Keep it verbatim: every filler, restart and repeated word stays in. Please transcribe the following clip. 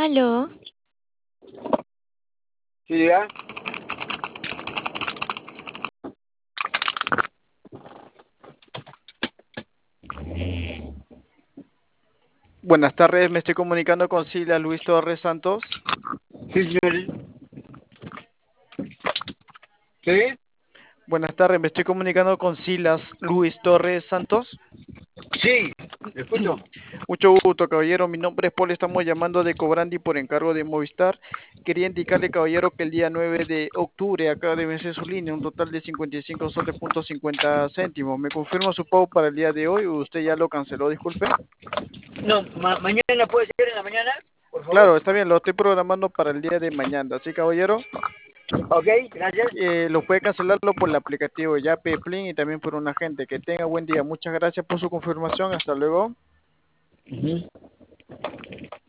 Aló, Sí, ya. Buenas tardes, me estoy comunicando con Silvia Luis Torres Santos. Sí, señor. Sí, Buenas tardes, me estoy comunicando con Silas Luis Torres Santos. sí, le escucho. Mucho gusto, caballero. Mi nombre es Paul, estamos llamando de Cobrandi por encargo de Movistar. Quería indicarle, caballero, que el día nueve de octubre acaba de vencer su línea, un total de cincuenta y cinco soles punto cincuenta céntimos. ¿Me confirma su pago para el día de hoy o usted ya lo canceló? Disculpe. No, ma- mañana puede ser en la mañana, por favor. Claro, está bien, lo estoy programando para el día de mañana. ¿Sí, caballero? Ok, gracias. Eh, lo puede cancelarlo por el aplicativo Yape Plin y también por un agente. Que tenga buen día. Muchas gracias por su confirmación. Hasta luego. Ujú.